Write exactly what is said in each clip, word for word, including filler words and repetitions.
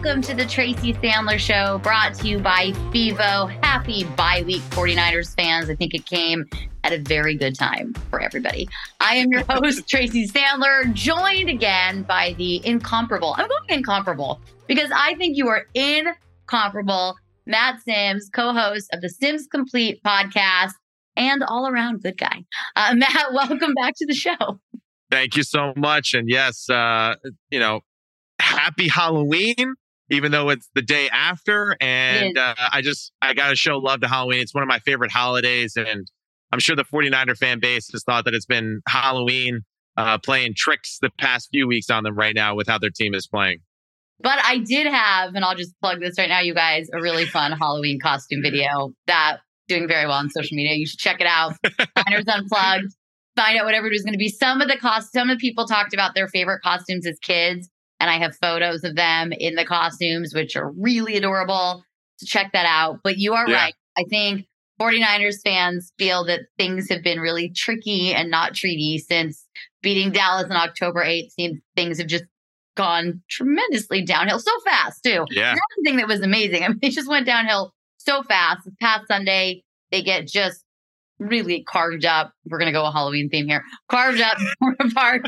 Welcome to the Tracy Sandler Show, brought to you by FIVO. Happy bye week, 49ers fans. I think it came at a very good time for everybody. I am your host, Tracy Sandler, joined again by the incomparable. I'm going incomparable because I think you are incomparable. Matt Sims, co-host of the Sims Complete podcast and all-around good guy. Uh, Matt, welcome back to the show. Thank you so much. And yes, uh, you know, happy Halloween, even though it's the day after. And uh, I just, I got to show love to Halloween. It's one of my favorite holidays. And I'm sure the 49er fan base has thought that it's been Halloween uh, playing tricks the past few weeks on them right now with how their team is playing. But I did have, and I'll just plug this right now, you guys, a really fun Halloween costume video that doing very well on social media. You should check it out. Niners Unplugged. Find out whatever it is going to be. Some of the cost, some of the people talked about their favorite costumes as kids, and I have photos of them in the costumes, which are really adorable. So check that out. But you are yeah. right. I think 49ers fans feel that things have been really tricky and not treaty since beating Dallas on October eighth. Seems things have just gone tremendously downhill so fast too. Yeah. That's the thing that was amazing. I mean, it just went downhill so fast. This past Sunday, they get just really carved up. We're going to go a Halloween theme here. Carved up apart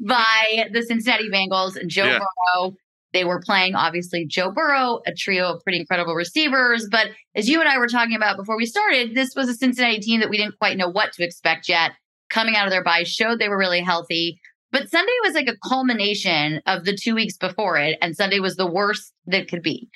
by the Cincinnati Bengals and Joe yeah. Burrow. They were playing, obviously, Joe Burrow, a trio of pretty incredible receivers. But as you and I were talking about before we started, this was a Cincinnati team that we didn't quite know what to expect yet. Coming out of their bye, showed they were really healthy. But Sunday was like a culmination of the two weeks before it, and Sunday was the worst that could be.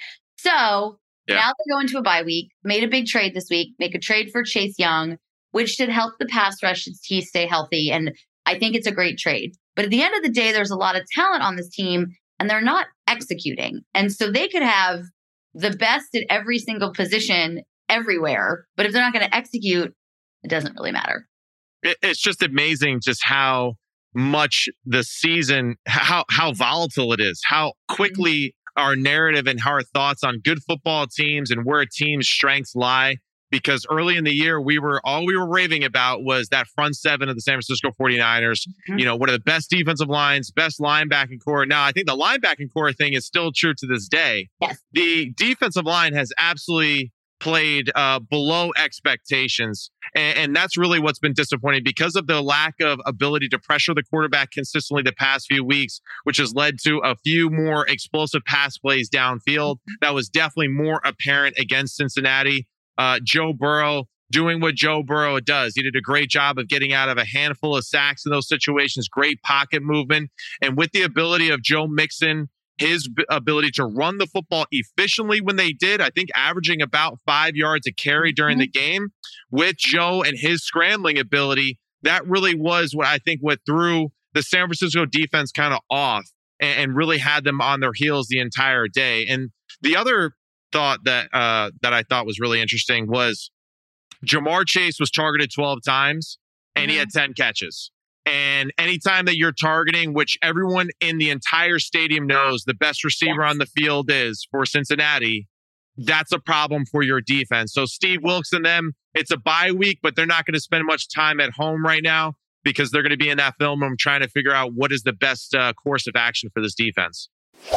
So yeah. now they go into a bye week, made a big trade this week, make a trade for Chase Young, which should help the pass rush team stay healthy. And I think it's a great trade. But at the end of the day, there's a lot of talent on this team, and they're not executing. And so they could have the best at every single position everywhere. But if they're not going to execute, it doesn't really matter. It's just amazing just how much the season, how how volatile it is, how quickly our narrative and how our thoughts on good football teams and where a team's strengths lie. Because early in the year, we were all we were raving about was that front seven of the San Francisco 49ers. Mm-hmm. You know, one of the best defensive lines, best linebacking core. Now, I think the linebacking core thing is still true to this day. Yes. The defensive line has absolutely played uh, below expectations. And, and that's really what's been disappointing because of the lack of ability to pressure the quarterback consistently the past few weeks, which has led to a few more explosive pass plays downfield. That was definitely more apparent against Cincinnati. Uh, Joe Burrow doing what Joe Burrow does. He did a great job of getting out of a handful of sacks in those situations, great pocket movement. And with the ability of Joe Mixon, his b- ability to run the football efficiently when they did, I think averaging about five yards a carry during mm-hmm. the game with Joe and his scrambling ability, that really was what I think what threw the San Francisco defense kind of off and, and really had them on their heels the entire day. And the other thought that uh, that I thought was really interesting was Jamar Chase was targeted twelve times and mm-hmm. he had ten catches. And anytime that you're targeting, which everyone in the entire stadium knows the best receiver yes. on the field is for Cincinnati, that's a problem for your defense. So Steve Wilks and them, it's a bye week, but they're not going to spend much time at home right now because they're going to be in that film room trying to figure out what is the best uh, course of action for this defense.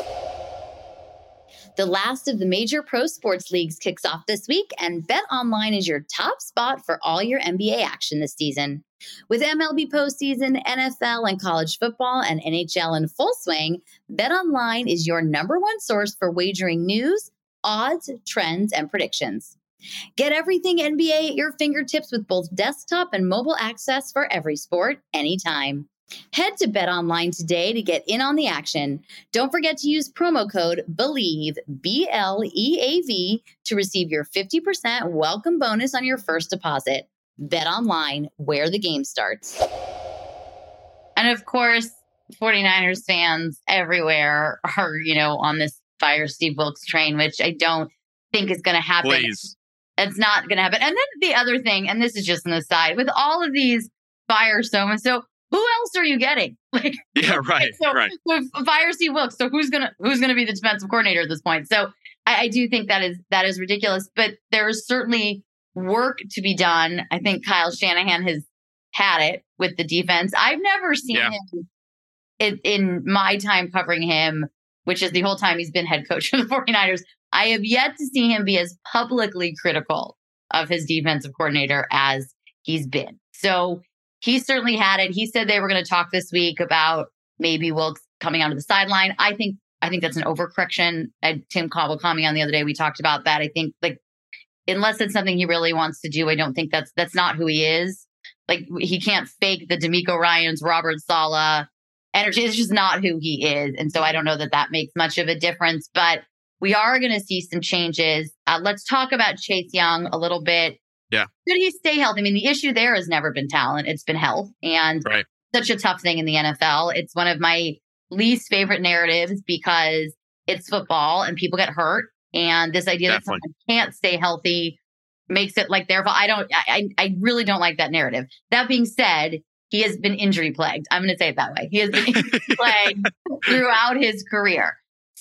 The last of the major pro sports leagues kicks off this week, and BetOnline is your top spot for all your N B A action this season. With M L B postseason, N F L, and college football and N H L in full swing, BetOnline is your number one source for wagering news, odds, trends, and predictions. Get everything N B A at your fingertips with both desktop and mobile access for every sport, anytime. Head to BetOnline today to get in on the action. Don't forget to use promo code BELIEVE, B L E A V, to receive your fifty percent welcome bonus on your first deposit. BetOnline, where the game starts. And of course, 49ers fans everywhere are, you know, on this fire Steve Wilks train, which I don't think is going to happen. Please. It's not going to happen. And then the other thing, and this is just an aside, with all of these fire so-and-so, who else are you getting? Like, yeah, right, so, right. So fire Steve Wilks. So who's gonna who's gonna be the defensive coordinator at this point? So I, I do think that is that is ridiculous. But there is certainly work to be done. I think Kyle Shanahan has had it with the defense. I've never seen yeah. him in, in my time covering him which is the whole time he's been head coach of the 49ers, I have yet to see him be as publicly critical of his defensive coordinator as he's been. So he certainly had it. He said they were going to talk this week about maybe Wilks coming onto the sideline. I think I think that's an overcorrection. Uh, Tim Cobble called me on the other day. We talked about that. I think like unless it's something he really wants to do, I don't think that's that's not who he is. Like he can't fake the D'Amico Ryans, Robert Saleh energy. It's just not who he is. And so I don't know that that makes much of a difference, but we are going to see some changes. Uh, let's talk about Chase Young a little bit. Yeah. Should he stay healthy? I mean, the issue there has never been talent. It's been health. And right. Such a tough thing in the N F L. It's one of my least favorite narratives because it's football and people get hurt. And this idea Definitely. that someone can't stay healthy makes it like their fault. I don't, I, I really don't like that narrative. That being said, he has been injury plagued. I'm going to say it that way. He has been injury plagued throughout his career.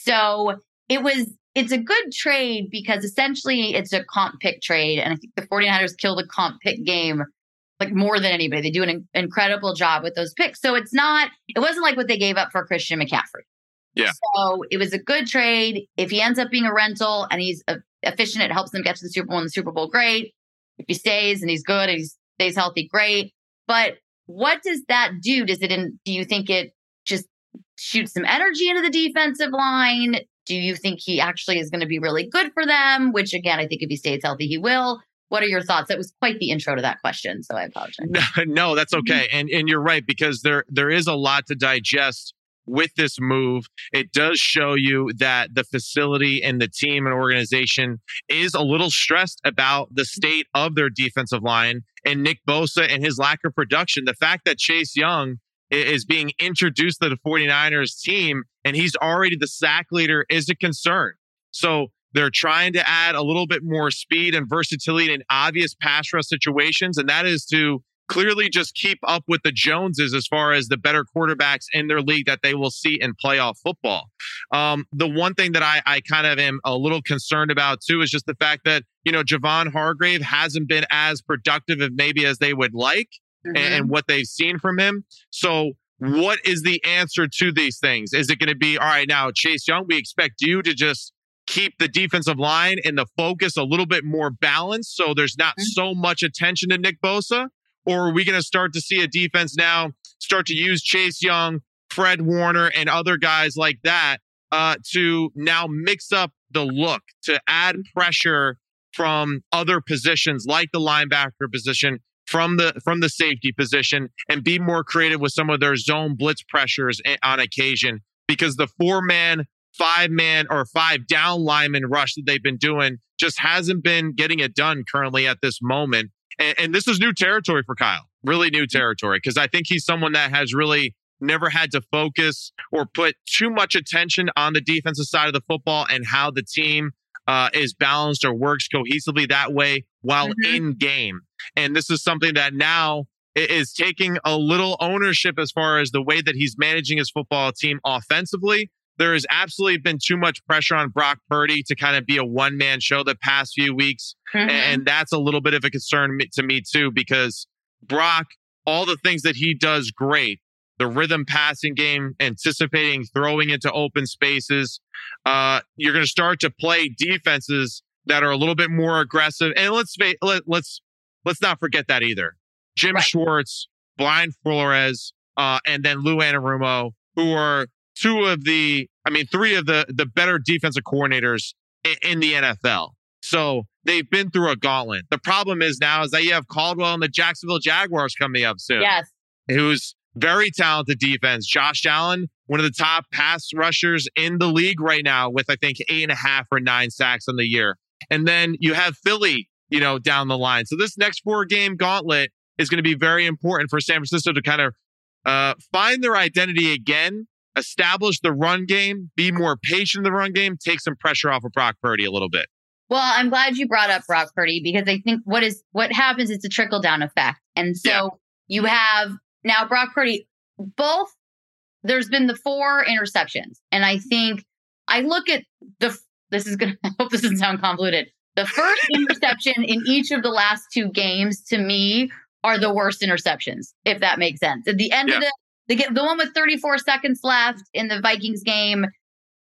So it was, it's a good trade because essentially it's a comp pick trade. And I think the 49ers kill the comp pick game like more than anybody. They do an in- incredible job with those picks. So it's not, it wasn't like what they gave up for Christian McCaffrey. Yeah. So it was a good trade. If he ends up being a rental and he's a, efficient, it helps them get to the Super Bowl and the Super Bowl, great. If he stays and he's good and he stays healthy, great. But what does that do? Does it, in, do you think it just shoots some energy into the defensive line? Do you think he actually is going to be really good for them? Which again, I think if he stays healthy, he will. What are your thoughts? That was quite the intro to that question, so I apologize. No, no that's okay. And and you're right, because there there is a lot to digest with this move. It does show you that the facility and the team and organization is a little stressed about the state of their defensive line and Nick Bosa and his lack of production. The fact that Chase Young is being introduced to the 49ers team and he's already the sack leader is a concern. So they're trying to add a little bit more speed and versatility in obvious pass rush situations. And that is to clearly just keep up with the Joneses as far as the better quarterbacks in their league that they will see in playoff football. Um, the one thing that I, I kind of am a little concerned about too is just the fact that, you know, Javon Hargrave hasn't been as productive as maybe as they would like mm-hmm. and, and what they've seen from him. So what is the answer to these things? Is it going to be, all right, now Chase Young, we expect you to just keep the defensive line and the focus a little bit more balanced so there's not mm-hmm. so much attention to Nick Bosa? Or are we going to start to see a defense now start to use Chase Young, Fred Warner, and other guys like that uh, to now mix up the look, to add pressure from other positions like the linebacker position, from the from the safety position, and be more creative with some of their zone blitz pressures on occasion? Because the four-man, five-man, or five-down lineman rush that they've been doing just hasn't been getting it done currently at this moment. And, and this is new territory for Kyle, really new territory, because I think he's someone that has really never had to focus or put too much attention on the defensive side of the football and how the team uh, is balanced or works cohesively that way while mm-hmm. in game. And this is something that now is taking a little ownership as far as the way that he's managing his football team offensively. There has absolutely been too much pressure on Brock Purdy to kind of be a one-man show the past few weeks. Mm-hmm. And that's a little bit of a concern to me too, because Brock, all the things that he does great, the rhythm passing game, anticipating, throwing into open spaces, uh, you're going to start to play defenses that are a little bit more aggressive. And let's let, let's let's not forget that either. Jim right. Schwartz, Brian Flores, uh, and then Lou Anarumo, who are two of the, I mean, three of the the better defensive coordinators in, in the N F L. So they've been through a gauntlet. The problem is now is that you have Caldwell and the Jacksonville Jaguars coming up soon. Yes. Who's very talented defense. Josh Allen, one of the top pass rushers in the league right now with, I think, eight and a half or nine sacks on the year. And then you have Philly, you know, down the line. So this next four game gauntlet is going to be very important for San Francisco to kind of uh, find their identity again, establish the run game, be more patient in the run game, take some pressure off of Brock Purdy a little bit. Well, I'm glad you brought up Brock Purdy because I think what is what happens is a trickle down effect. And so yeah. you have now Brock Purdy, both there's been the four interceptions. And I think I look at the this is gonna I hope this doesn't sound convoluted. The first interception in each of the last two games to me are the worst interceptions, if that makes sense. At the end yeah. of the The, the one with thirty-four seconds left in the Vikings game,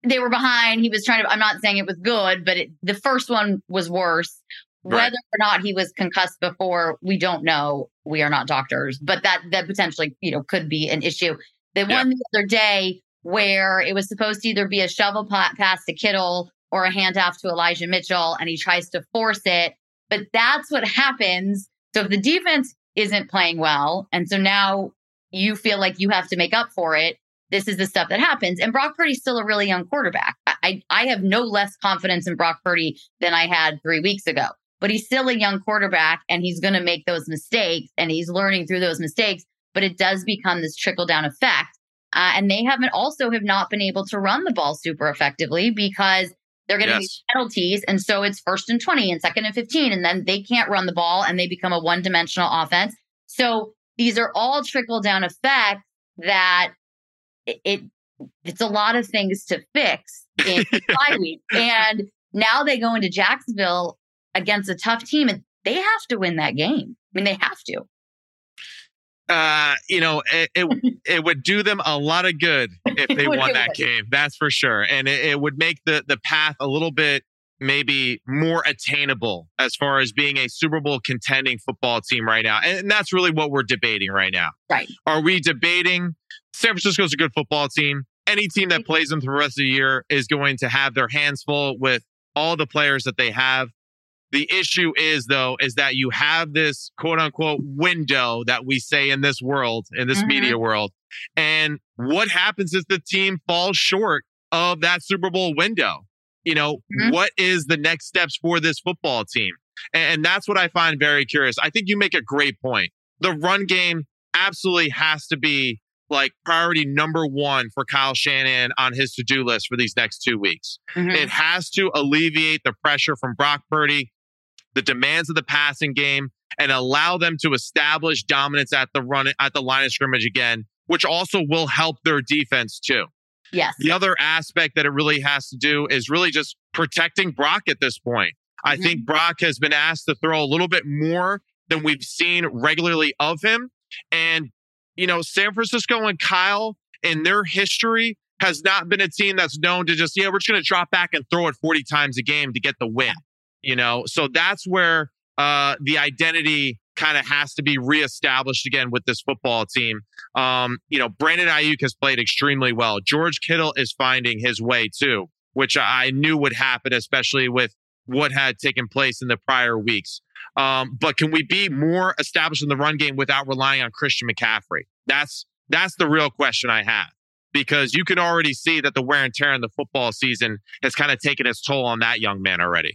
they were behind. He was trying to, I'm not saying it was good, but it, the first one was worse. Whether Right. or not he was concussed before, we don't know. We are not doctors, but that that potentially, you know, could be an issue. The Yeah. one the other day where it was supposed to either be a shovel pa- pass to Kittle or a handoff to Elijah Mitchell, and he tries to force it. But that's what happens. So if the defense isn't playing well, and so now you feel like you have to make up for it, this is the stuff that happens. And Brock Purdy's still a really young quarterback. I, I have no less confidence in Brock Purdy than I had three weeks ago. But he's still a young quarterback, and he's going to make those mistakes, and he's learning through those mistakes. But it does become this trickle down effect. Uh, and they haven't also have not been able to run the ball super effectively because they're getting Yes. these penalties. And so it's first and twenty and second and fifteen, and then they can't run the ball and they become a one dimensional offense. So these are all trickle down effects that it, it it's a lot of things to fix in five weeks. And now they go into Jacksonville against a tough team, and they have to win that game. I mean, they have to. Uh, you know, it, it it would do them a lot of good if they would, won it that would. game. That's for sure, and it, it would make the the path a little bit maybe more attainable as far as being a Super Bowl contending football team right now. And that's really what we're debating right now. Right. Are we debating San Francisco's a good football team? Any team that plays them for the rest of the year is going to have their hands full with all the players that they have. The issue is, though, is that you have this quote unquote window that we say in this world, in this Mhm. media world. And what happens if the team falls short of that Super Bowl window? You know, Mhm. what is the next steps for this football team? And, and that's what I find very curious. I think you make a great point. The run game absolutely has to be like priority number one for Kyle Shanahan on his to-do list for these next two weeks. Mhm. It has to alleviate the pressure from Brock Purdy, the demands of the passing game, and allow them to establish dominance at the run at the line of scrimmage again, which also will help their defense too. Yes. The other aspect that it really has to do is really just protecting Brock at this point. I Mhm. think Brock has been asked to throw a little bit more than we've seen regularly of him. And, you know, San Francisco and Kyle in their history has not been a team that's known to just, yeah, we're just going to drop back and throw it forty times a game to get the win. You know, so that's where uh, the identity kind of has to be reestablished again with this football team. Um, you know, Brandon Ayuk has played extremely well. George Kittle is finding his way too, which I knew would happen, especially with what had taken place in the prior weeks. Um, but can we be more established in the run game without relying on Christian McCaffrey? That's that's the real question I have, because you can already see that the wear and tear in the football season has kind of taken its toll on that young man already.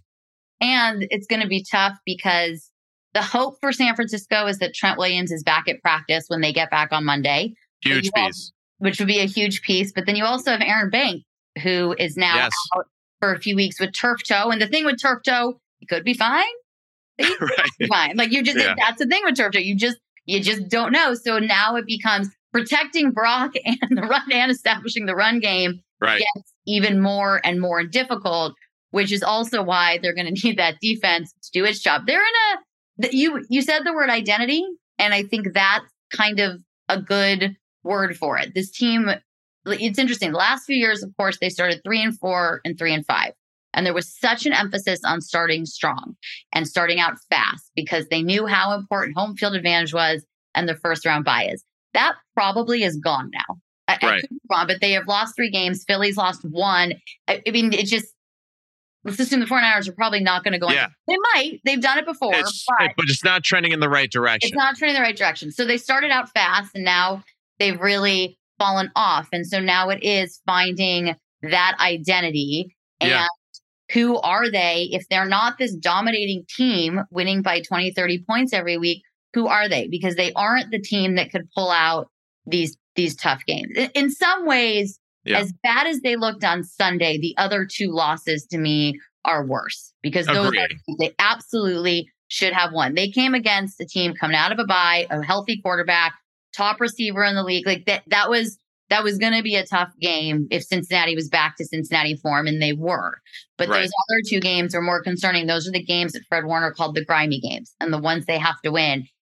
And it's going to be tough because the hope for San Francisco is that Trent Williams is back at practice when they get back on Monday. But Huge you piece. also- which would be a huge piece. But then you also have Aaron Banks, who is now Yes. out for a few weeks with turf toe. And the thing with turf toe, he could be fine. He could Right. be fine. Like you just, Yeah. that's the thing with turf toe. You just, you just don't know. So now it becomes protecting Brock and the run and establishing the run game Right. gets even more and more difficult, which is also why they're going to need that defense to do its job. They're in a, th- you, you said the word identity, and I think that's kind of a good word for it. This team, it's interesting. The last few years, of course, they started three and four and three and five. And there was such an emphasis on starting strong and starting out fast because they knew how important home field advantage was and the first round bye is. That probably is gone now. I, I Right. could be wrong, but they have lost three games. Philly's lost one. I, I mean, it just, let's assume the 49ers are probably not going to go. Yeah. Into, they might. They've done it before, It's, but it- but it's not trending in the right direction. it's not trending in the right direction. So they started out fast and now they've really fallen off. And so now it is finding that identity and Yeah. who are they? If they're not this dominating team winning by twenty, thirty points every week, who are they? Because they aren't the team that could pull out these, these tough games. In, in some ways, Yeah. as bad as they looked on Sunday, the other two losses to me are worse because those Agreed. are, they absolutely should have won. They came against a team coming out of a bye, a healthy quarterback, top receiver in the league. Like that, that was that was going to be a tough game if Cincinnati was back to Cincinnati form, and they were. But Right. those other two games are more concerning. Those are the games that Fred Warner called the grimy games and the ones they have to win.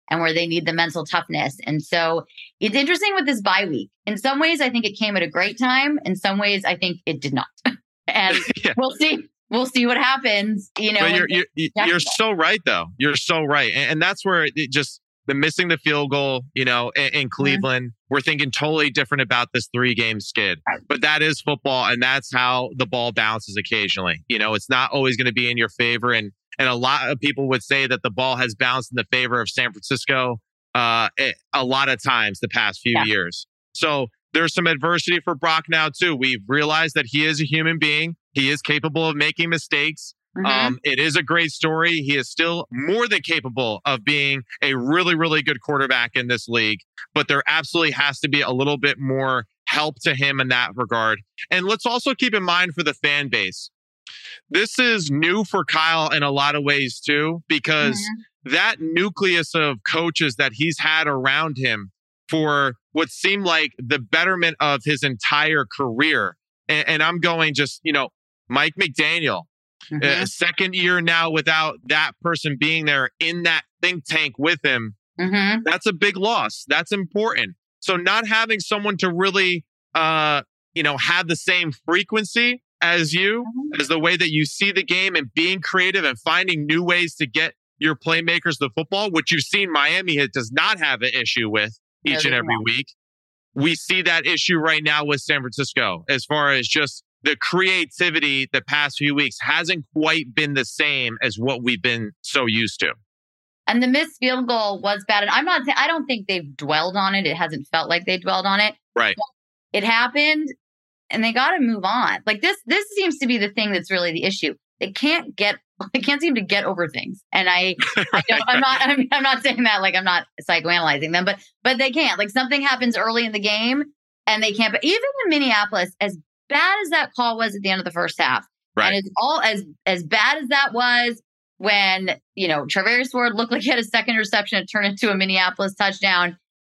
and where they need the mental toughness. And so it's interesting with this bye week. In some ways, I think it came at a great time. In some ways, I think it did not. And yeah. we'll see. We'll see what happens. You know, but you're you're, you're so right, though. You're so right, and, and that's where it just the missing the field goal. You know, in, in Cleveland, mm-hmm. we're thinking totally different about this three game skid. Right. But that is football, and that's how the ball bounces occasionally. You know, it's not always going to be in your favor, and and a lot of people would say that the ball has bounced in the favor of San Francisco uh, a lot of times the past few yeah. years. So there's some adversity for Brock now too. We've realized that he is a human being. He is capable of making mistakes. Mm-hmm. Um, it is a great story. He is still more than capable of being a really, really good quarterback in this league. But there absolutely has to be a little bit more help to him in that regard. And let's also keep in mind for the fan base, this is new for Kyle in a lot of ways too, because mm-hmm. that nucleus of coaches that he's had around him for what seemed like the betterment of his entire career. And, and I'm going just, you know, Mike McDaniel, mm-hmm. uh, second year now without that person being there in that think tank with him. Mm-hmm. That's a big loss. That's important. So not having someone to really, uh, you know, have the same frequency as you, mm-hmm. as the way that you see the game and being creative and finding new ways to get your playmakers the football, which you've seen Miami has, does not have an issue with each and every week. We see that issue right now with San Francisco as far as just the creativity the past few weeks hasn't quite been the same as what we've been so used to. And the missed field goal was bad. And I'm not, I don't think they've dwelled on it. It hasn't felt like they dwelled on it. Right. It happened and they got to move on. Like this, this seems to be the thing that's really the issue. They can't get, they can't seem to get over things. And I, I don't, I'm not, I'm, I'm not saying that like I'm not psychoanalyzing them, but, but they can't. Like something happens early in the game and they can't. But even in Minneapolis, as bad as that call was at the end of the first half, right. and it's all as as bad as that was when you know Charvarius Ward looked like he had a second interception and turned into a Minneapolis touchdown.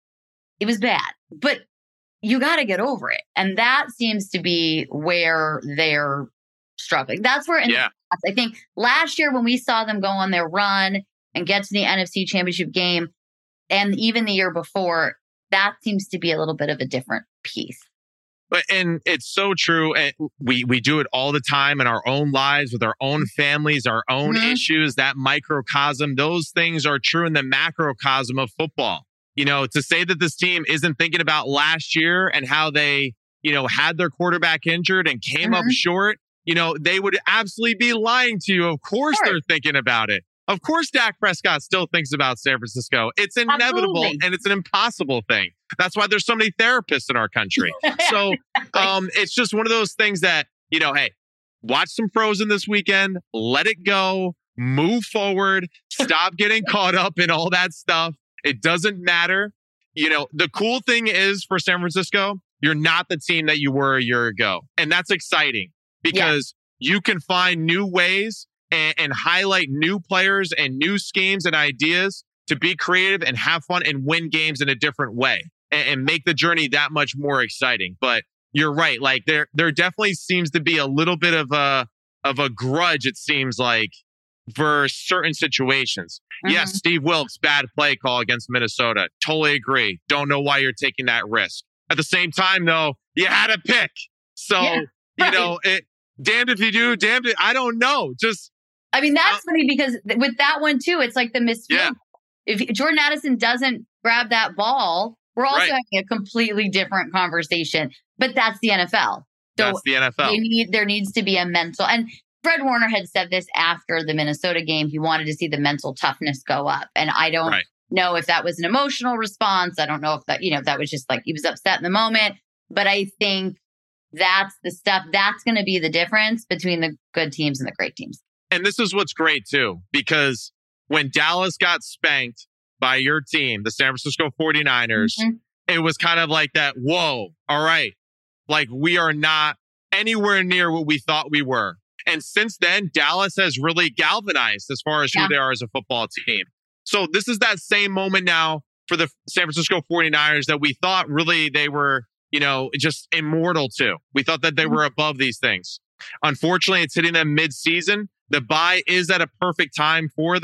It was bad, but you got to get over it, and that seems to be where they're struggling. That's where, in yeah. the, I think last year when we saw them go on their run and get to the N F C Championship game, and even the year before, that seems to be a little bit of a different piece. But and it's so true. And we we do it all the time in our own lives with our own families, our own mm-hmm. issues, that microcosm. Those things are true in the macrocosm of football. You know, to say that this team isn't thinking about last year and how they, you know, had their quarterback injured and came mm-hmm. up short, you know, they would absolutely be lying to you. Of course sure. they're thinking about it. Of course, Dak Prescott still thinks about San Francisco. It's inevitable Absolutely. And it's an impossible thing. That's why there's so many therapists in our country. So um, it's just one of those things that, you know, hey, watch some Frozen this weekend, let it go, move forward, stop getting caught up in all that stuff. It doesn't matter. You know, the cool thing is for San Francisco, you're not the team that you were a year ago. And that's exciting because yeah. you can find new ways And, and highlight new players and new schemes and ideas to be creative and have fun and win games in a different way and, and make the journey that much more exciting. But you're right. Like there, there definitely seems to be a little bit of a, of a grudge, it seems like, for certain situations. Mm-hmm. Yes, Steve Wilkes, bad play call against Minnesota. Totally agree. Don't know why you're taking that risk. At the same time, though, you had a pick. So, yeah, right. you know, it, damned if you do, damned if, I don't know. Just, I mean, that's uh, funny because with that one, too, it's like the missed yeah. field. If Jordan Addison doesn't grab that ball, we're also right. having a completely different conversation. But that's the N F L. So that's the N F L. Need, there needs to be a mental. And Fred Warner had said this after the Minnesota game. He wanted to see the mental toughness go up. And I don't right. know if that was an emotional response. I don't know if that, you know, if that was just like he was upset in the moment. But I think that's the stuff that's going to be the difference between the good teams and the great teams. And this is what's great, too, because when Dallas got spanked by your team, the San Francisco forty-niners, mm-hmm. it was kind of like that, whoa, all right. Like, we are not anywhere near what we thought we were. And since then, Dallas has really galvanized as far as yeah. who they are as a football team. So this is that same moment now for the San Francisco forty-niners that we thought really they were, you know, just immortal to. We thought that they mm-hmm. were above these things. Unfortunately, it's hitting them mid-season. The bye is at a perfect time for them.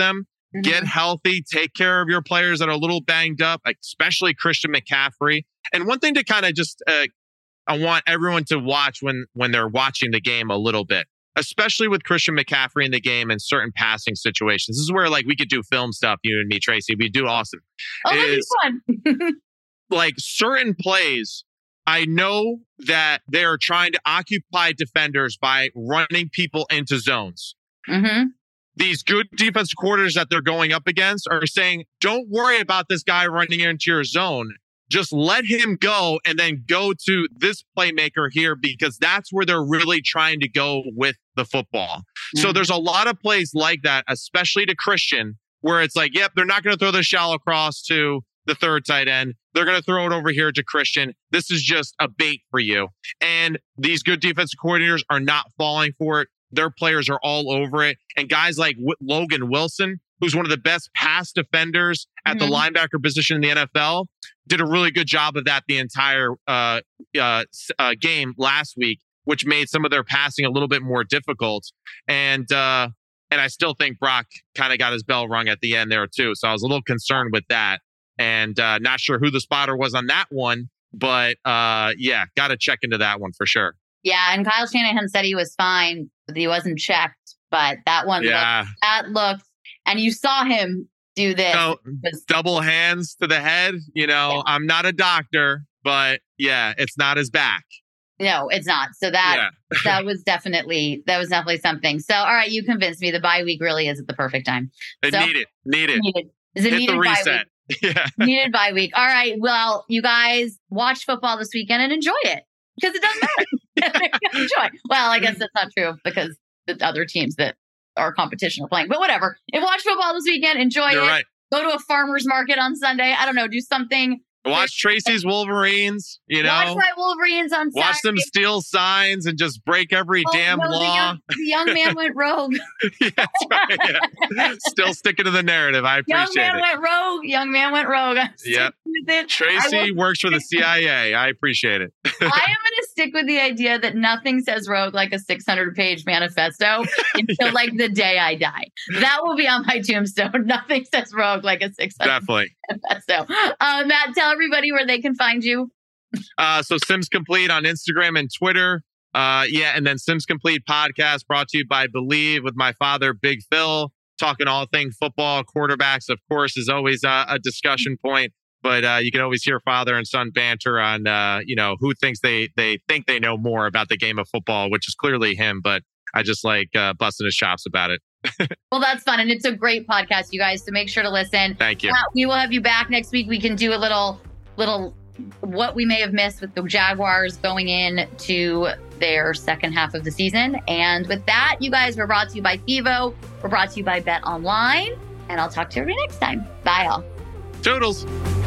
Mm-hmm. Get healthy, take care of your players that are a little banged up, especially Christian McCaffrey. And one thing to kind of just, uh, I want everyone to watch when when they're watching the game a little bit, especially with Christian McCaffrey in the game and certain passing situations. This is where like we could do film stuff, you and me, Tracy. We do awesome. Oh, that'd be fun. Like certain plays, I know that they're trying to occupy defenders by running people into zones. Mm-hmm. These good defensive coordinators that they're going up against are saying, don't worry about this guy running into your zone. Just let him go and then go to this playmaker here, because that's where they're really trying to go with the football. Mm-hmm. So there's a lot of plays like that, especially to Christian, where it's like, yep, they're not going to throw the shallow cross to the third tight end. They're going to throw it over here to Christian. This is just a bait for you. And these good defensive coordinators are not falling for it. Their players are all over it. And guys like w- Logan Wilson, who's one of the best pass defenders at mm-hmm. the linebacker position in the N F L, did a really good job of that the entire uh, uh, uh, game last week, which made some of their passing a little bit more difficult. And uh, and I still think Brock kind of got his bell rung at the end there too. So I was a little concerned with that, and uh, not sure who the spotter was on that one. But uh, yeah, got to check into that one for sure. Yeah, and Kyle Shanahan said he was fine, but he wasn't checked. But that one, yeah. looked, that looked, and you saw him do this. So, was, double hands to the head. You know, yeah. I'm not a doctor, but yeah, it's not his back. No, it's not. So that yeah. that was definitely that was definitely something. So, all right, you convinced me. The bye week really is at the perfect time. They so, need it. Need it. Needed. Is it Hit needed the reset. Bye week? Yeah. Needed bye week. All right. Well, you guys watch football this weekend and enjoy it, because it doesn't matter. Enjoy. Well, I guess that's not true, because the other teams that are competition are playing. But whatever. If watch football this weekend, enjoy You're it. Right. Go to a farmer's market on Sunday. I don't know. Do something. Watch Tracy's Wolverines, you know. Watch my Wolverines on Saturday. Watch them steal signs and just break every oh, damn no, law. The young, the young man went rogue. Yeah, that's right. Yeah. Still sticking to the narrative. I appreciate it. Young man it. went rogue. Young man went rogue. Yep. Tracy works for the C I A. I appreciate it. I am going to stick with the idea that nothing says rogue like a six hundred page manifesto until yeah. like the day I die. That will be on my tombstone. Nothing says rogue like a six hundred Definitely. manifesto. Uh, Matt, tell everybody where they can find you. Uh, so Sims Complete on Instagram and Twitter. Uh, yeah, and then Sims Complete podcast brought to you by Believe with my father, Big Phil, talking all things football. Quarterbacks, of course, is always a, a discussion point. But uh, you can always hear father and son banter on, uh, you know, who thinks they they think they know more about the game of football, which is clearly him. But I just like uh, busting his chops about it. Well, that's fun. And it's a great podcast, you guys. So make sure to listen. Thank you. Uh, we will have you back next week. We can do a little, little what we may have missed with the Jaguars going in to their second half of the season. And with that, you guys, we're brought to you by Fivo. We're brought to you by Bet Online. And I'll talk to you next time. Bye, all. Toodles.